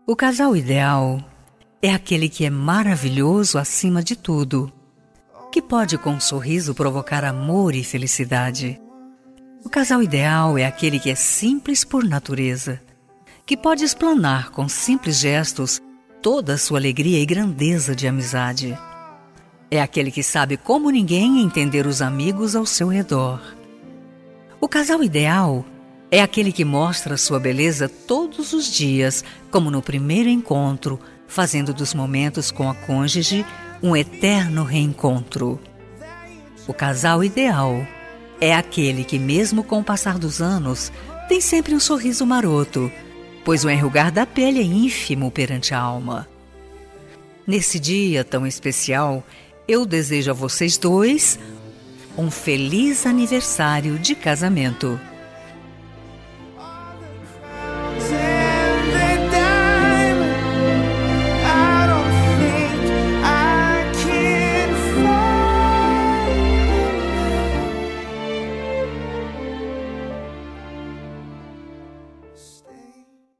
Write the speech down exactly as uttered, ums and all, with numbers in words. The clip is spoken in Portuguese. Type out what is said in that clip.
O casal ideal é aquele que é maravilhoso acima de tudo, que pode com um sorriso provocar amor e felicidade. O casal ideal é aquele que é simples por natureza, que pode explanar com simples gestos toda a sua alegria e grandeza de amizade. É aquele que sabe como ninguém entender os amigos ao seu redor. O casal ideal é aquele que mostra sua beleza todos os dias, como no primeiro encontro, fazendo dos momentos com a cônjuge um eterno reencontro. O casal ideal é aquele que, mesmo com o passar dos anos, tem sempre um sorriso maroto, pois o enrugar da pele é ínfimo perante a alma. Nesse dia tão especial, eu desejo a vocês dois um feliz aniversário de casamento.